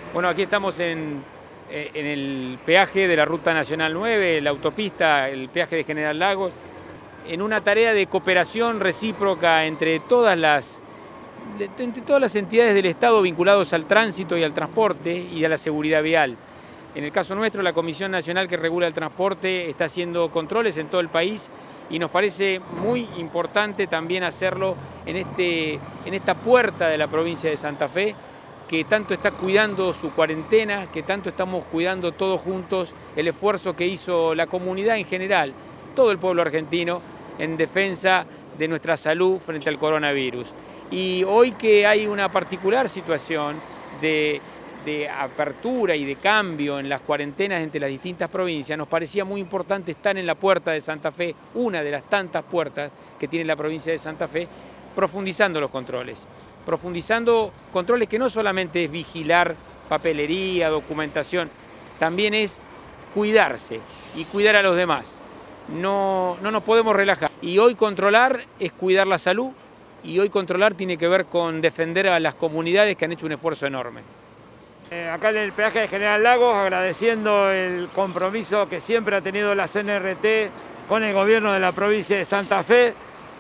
Bueno, aquí estamos en el peaje de la Ruta Nacional 9, la autopista, el peaje de General Lagos, en una tarea de cooperación recíproca entre todas las entidades del Estado vinculados al tránsito y al transporte y a la seguridad vial. En el caso nuestro, la Comisión Nacional que regula el transporte está haciendo controles en todo el país y nos parece muy importante también hacerlo en esta puerta de la provincia de Santa Fe, que tanto está cuidando su cuarentena, que tanto estamos cuidando todos juntos el esfuerzo que hizo la comunidad en general, todo el pueblo argentino, en defensa de nuestra salud frente al coronavirus. Y hoy que hay una particular situación de apertura y de cambio en las cuarentenas entre las distintas provincias, nos parecía muy importante estar en la puerta de Santa Fe, una de las tantas puertas que tiene la provincia de Santa Fe, profundizando los controles. Profundizando controles que no solamente es vigilar papelería, documentación, también es cuidarse y cuidar a los demás. No nos podemos relajar. Y hoy controlar es cuidar la salud y hoy controlar tiene que ver con defender a las comunidades que han hecho un esfuerzo enorme. Acá en el peaje de General Lagos, agradeciendo el compromiso que siempre ha tenido la CNRT con el gobierno de la provincia de Santa Fe,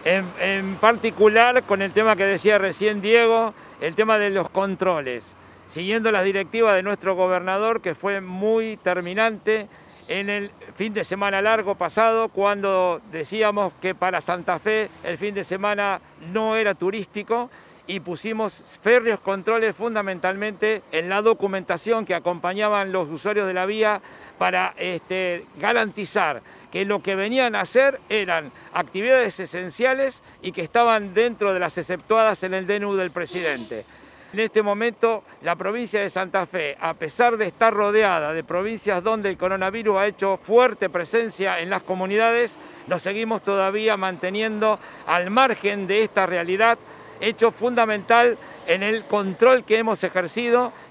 en particular con el tema que decía recién Diego, el tema de los controles, siguiendo las directivas de nuestro gobernador, que fue muy terminante en el fin de semana largo pasado, cuando decíamos que para Santa Fe el fin de semana no era turístico, y pusimos férreos controles fundamentalmente en la documentación que acompañaban los usuarios de la vía para garantizar que lo que venían a hacer eran actividades esenciales y que estaban dentro de las exceptuadas en el DNU del presidente. En este momento, la provincia de Santa Fe, a pesar de estar rodeada de provincias donde el coronavirus ha hecho fuerte presencia en las comunidades, nos seguimos todavía manteniendo al margen de esta realidad, hecho fundamental en el control que hemos ejercido